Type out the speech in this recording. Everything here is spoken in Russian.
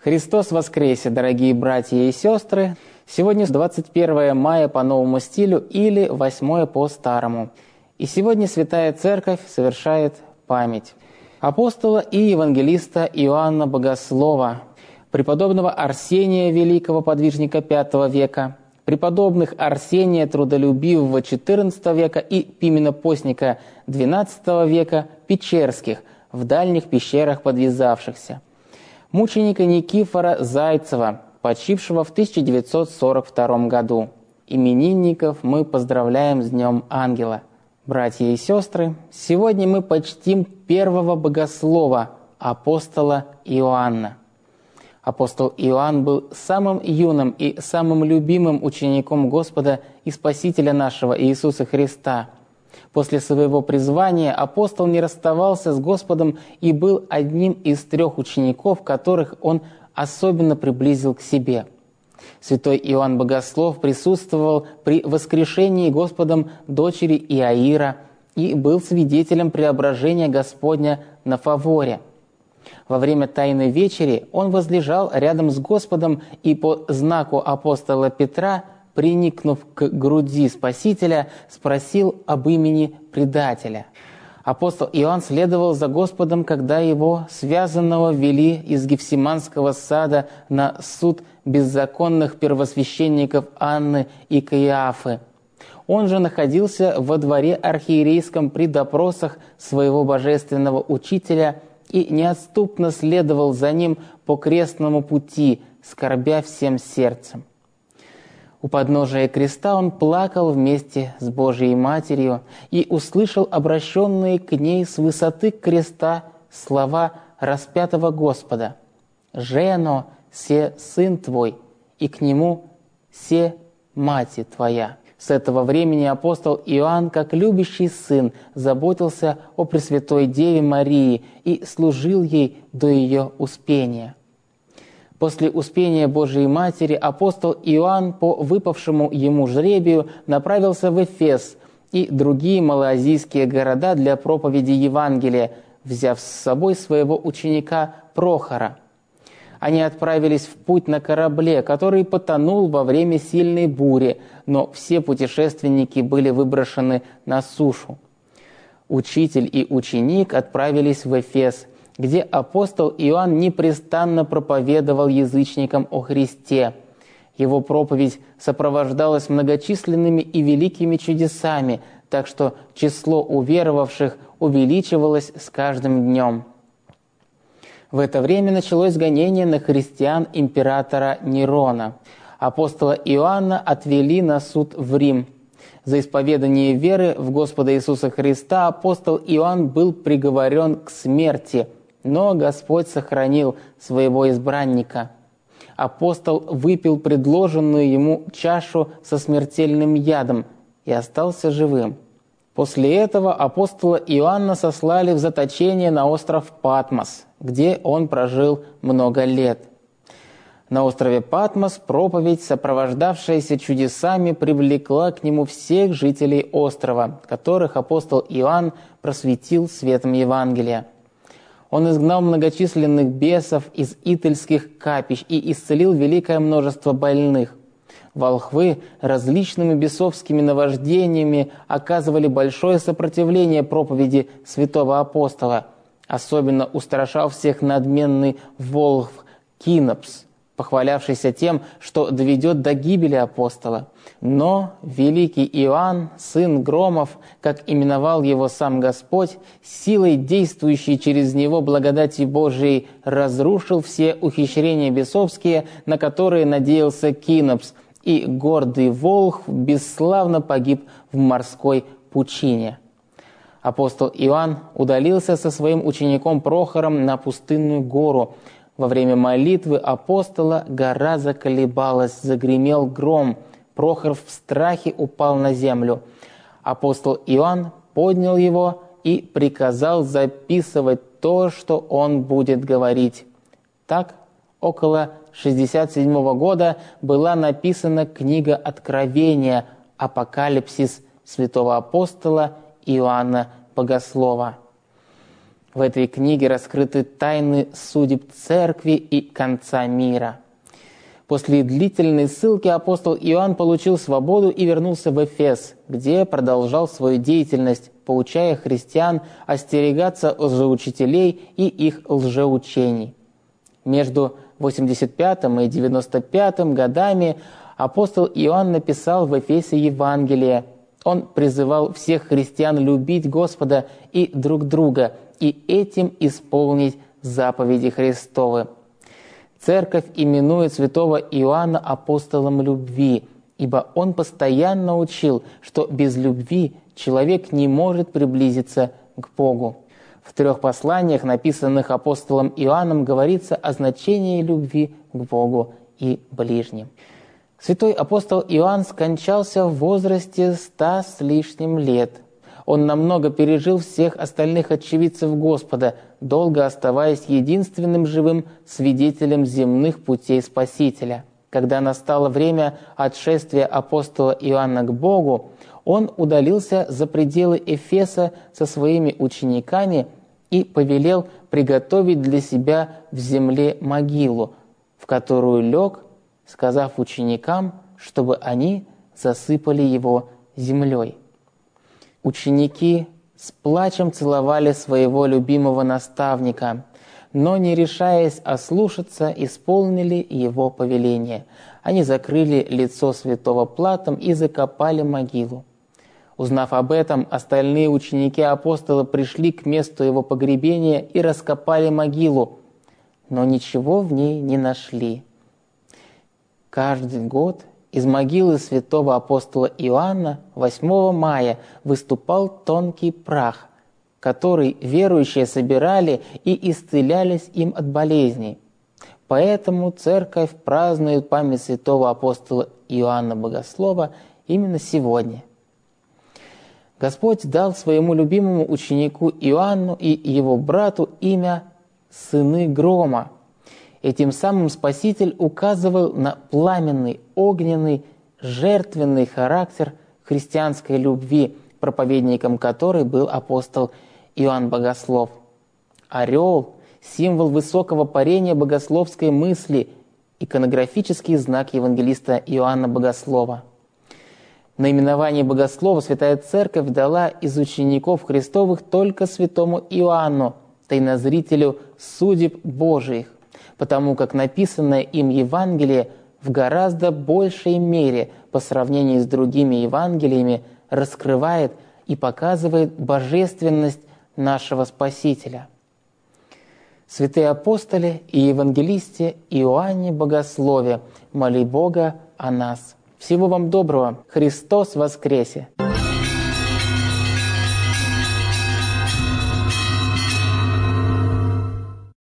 Христос воскресе, дорогие братья и сестры! Сегодня 21 мая по новому стилю или 8 по старому. И сегодня Святая Церковь совершает память апостола и евангелиста Иоанна Богослова, преподобного Арсения Великого, подвижника V века, преподобных Арсения Трудолюбивого XIV века и Пимена Постника XII века Печерских, в дальних пещерах подвязавшихся, мученика Никифора Зайцева, почившего в 1942 году. Именинников мы поздравляем с Днем Ангела. Братья и сестры, сегодня мы почтим первого богослова, апостола Иоанна. Апостол Иоанн был самым юным и самым любимым учеником Господа и Спасителя нашего Иисуса Христа. После своего призвания апостол не расставался с Господом и был одним из 3 учеников, которых он особенно приблизил к себе. Святой Иоанн Богослов присутствовал при воскрешении Господом дочери Иаира и был свидетелем преображения Господня на Фаворе. Во время Тайной Вечери он возлежал рядом с Господом и по знаку апостола Петра, приникнув к груди Спасителя, спросил об имени предателя. Апостол Иоанн следовал за Господом, когда его, связанного, вели из Гефсиманского сада на суд беззаконных первосвященников Анны и Каиафы. Он же находился во дворе архиерейском при допросах своего божественного учителя и неотступно следовал за ним по крестному пути, скорбя всем сердцем. У подножия креста он плакал вместе с Божией Матерью и услышал обращенные к ней с высоты креста слова распятого Господа: «Жено, се сын твой, и к нему се мати твоя». С этого времени апостол Иоанн, как любящий сын, заботился о Пресвятой Деве Марии и служил ей до ее успения. После успения Божией Матери апостол Иоанн по выпавшему ему жребию направился в Эфес и другие малоазийские города для проповеди Евангелия, взяв с собой своего ученика Прохора. Они отправились в путь на корабле, который потонул во время сильной бури, но все путешественники были выброшены на сушу. Учитель и ученик отправились в Эфес, где апостол Иоанн непрестанно проповедовал язычникам о Христе. Его проповедь сопровождалась многочисленными и великими чудесами, так что число уверовавших увеличивалось с каждым днем. В это время началось гонение на христиан императора Нерона. Апостола Иоанна отвели на суд в Рим. За исповедание веры в Господа Иисуса Христа апостол Иоанн был приговорен к смерти, но Господь сохранил своего избранника. Апостол выпил предложенную ему чашу со смертельным ядом и остался живым. После этого апостола Иоанна сослали в заточение на остров Патмос, где он прожил много лет. На острове Патмос проповедь, сопровождавшаяся чудесами, привлекла к нему всех жителей острова, которых апостол Иоанн просветил светом Евангелия. Он изгнал многочисленных бесов из итальских капищ и исцелил великое множество больных. Волхвы различными бесовскими наваждениями оказывали большое сопротивление проповеди святого апостола. Особенно устрашал всех надменный волхв Кинопс, похвалявшийся тем, что доведет до гибели апостола. Но великий Иоанн, сын Громов, как именовал его сам Господь, силой, действующей через него благодати Божией, разрушил все ухищрения бесовские, на которые надеялся Кинопс, и гордый волхв бесславно погиб в морской пучине. Апостол Иоанн удалился со своим учеником Прохором на пустынную гору. Во время молитвы апостола гора заколебалась, загремел гром. Прохор в страхе упал на землю. Апостол Иоанн поднял его и приказал записывать то, что он будет говорить. Так, около 1967 года была написана книга Откровения «Апокалипсис» святого апостола Иоанна Богослова. В этой книге раскрыты тайны судеб Церкви и конца мира. После длительной ссылки апостол Иоанн получил свободу и вернулся в Эфес, где продолжал свою деятельность, поучая христиан остерегаться лжеучителей и их лжеучений. Между 85 и 95 годами апостол Иоанн написал в Эфесе Евангелие. Он призывал всех христиан любить Господа и друг друга, и этим исполнить заповеди Христовы. Церковь именует святого Иоанна апостолом любви, ибо он постоянно учил, что без любви человек не может приблизиться к Богу. В 3 посланиях, написанных апостолом Иоанном, говорится о значении любви к Богу и ближним. Святой апостол Иоанн скончался в возрасте 100 с лишним лет. Он намного пережил всех остальных очевидцев Господа, долго оставаясь единственным живым свидетелем земных путей Спасителя. Когда настало время отшествия апостола Иоанна к Богу, он удалился за пределы Эфеса со своими учениками и повелел приготовить для себя в земле могилу, в которую лег, сказав ученикам, чтобы они засыпали его землей. Ученики с плачем целовали своего любимого наставника, но, не решаясь ослушаться, исполнили его повеление. Они закрыли лицо святого платом и закопали могилу. Узнав об этом, остальные ученики апостола пришли к месту его погребения и раскопали могилу, но ничего в ней не нашли. Каждый год из могилы святого апостола Иоанна 8 мая выступал тонкий прах, который верующие собирали и исцелялись им от болезней. Поэтому Церковь празднует память святого апостола Иоанна Богослова именно сегодня. Господь дал своему любимому ученику Иоанну и его брату имя «Сыны Грома». Этим самым Спаситель указывал на пламенный, огненный, жертвенный характер христианской любви, проповедником которой был апостол Иоанн Богослов. Орел – символ высокого парения богословской мысли, иконографический знак евангелиста Иоанна Богослова. Наименование Богослова Святая Церковь дала из учеников Христовых только святому Иоанну, тайнозрителю судеб Божиих, потому как написанное им Евангелие в гораздо большей мере по сравнению с другими Евангелиями раскрывает и показывает божественность нашего Спасителя. Святые апостоли и евангелисте Иоанне Богослове, моли Бога о нас. Всего вам доброго! Христос воскресе!